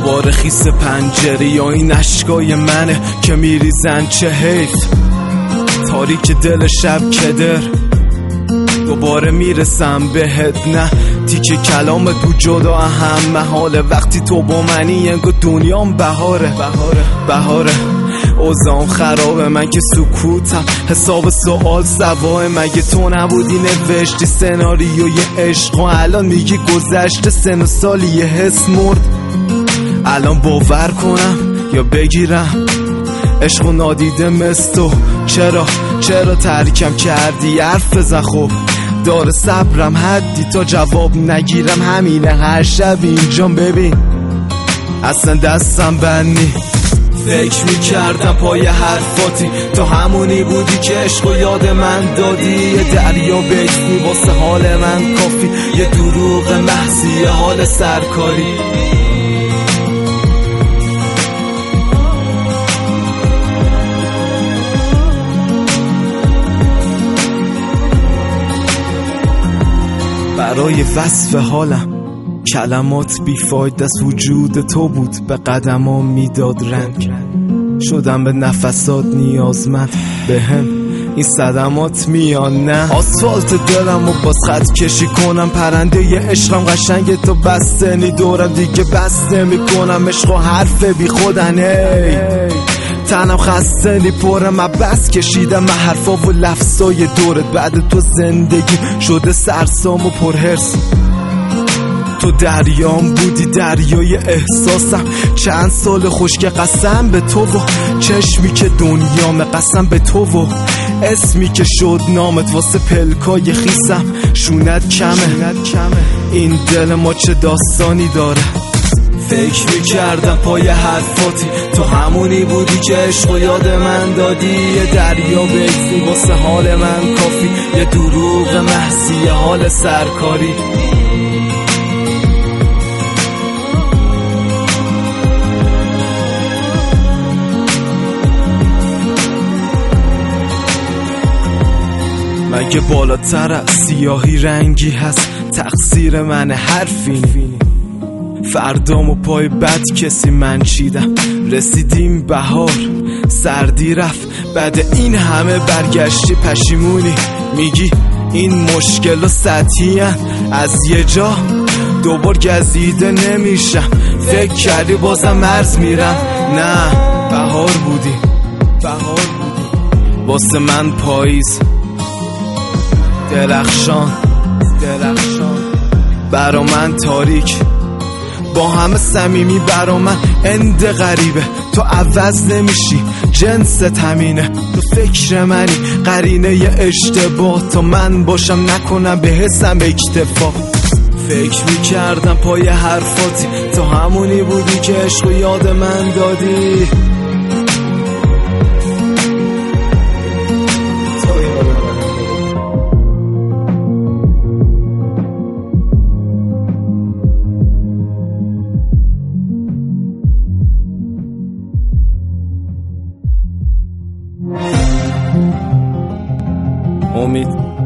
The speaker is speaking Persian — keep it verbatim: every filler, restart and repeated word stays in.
دوباره خیس پنجره یا این اشکای منه که میریزن، چه حیف تاریک دل شب کدر. دوباره میرسم بهت، نه تیکه کلام تو جدا اهم محاله. وقتی تو با منی انگار دنیام بهاره بهاره بهاره. اوضاعم خرابه، من که سکوتم حساب سوال سواه. مگه تو نبودی نوشتی سناریوی عشق و الان میگی گذشته سن و سالی یه حس مرد. الان باور کنم یا بگیرم عشق و نادیده مثل تو؟ چرا چرا ترکم کردی؟ حرف بزن خب، داره صبرم حدی تا جواب نگیرم. همینه هر شب اینجام ببین اصلا دستم بندی. فکر میکردم پای حرفاتی تو همونی بودی که عشق و یاد من دادی. یه دریا بگی واسه حال من کافی، یه دروغ محضی یه حال سرکاری. برای وصف حالم کلمات بیفاید است، وجود تو بود به قدمام میداد رنگ. شدم به نفسات نیازمند، به هم این صدمات میان نه. آسفالت دلم و باز خط کشی کنم، پرنده ی عشقم قشنگ تو بسته نی دورم دیگه بسته میکنم. عشق و حرف بی خودن ای تنم خسته نی پرم، من بس کشیدم من حرفا و لفظای دورت. بعد تو زندگی شده سرسام و پرهرس. تو دریام بودی دریای احساسم، چند سال خوشک قسم به تو و چشمی که دنیام، قسم به تو و اسمی که شد نامت. واسه پلکای خیسم شونت کمه، این دل ما چه داستانی داره. فکر میکردم پای حرفاتی تو همونی بودی که عشق و یاد من دادی. یه دریا بگذی واسه حال من کافی، یه دروغ محضی یه حال سرکاری. مگه بالاتر از سیاهی رنگی هست؟ تقصیر من حرفی نی. فردامو پای بد کسی من چیدم، رسیدیم بهار سردی رفت. بعد این همه برگشتی پشیمونی، میگی این مشکل و سطحی هن. از یه جا دوبار گزیده نمیشم، فکر کردی بازم مرز میرم. نه بهار بودی بهار بودی واسه من پاییز درخشان درخشان. برا من تاریک با همه صمیمی، برا من اند غریبه. تو عوض نمیشی جنست همینه، تو فکر منی قرینه ی اشتباه. تا من باشم نکنم به حسم اکتفا. فکر میکردم پای حرفاتی تو همونی بودی که عشق و یاد من دادی. امید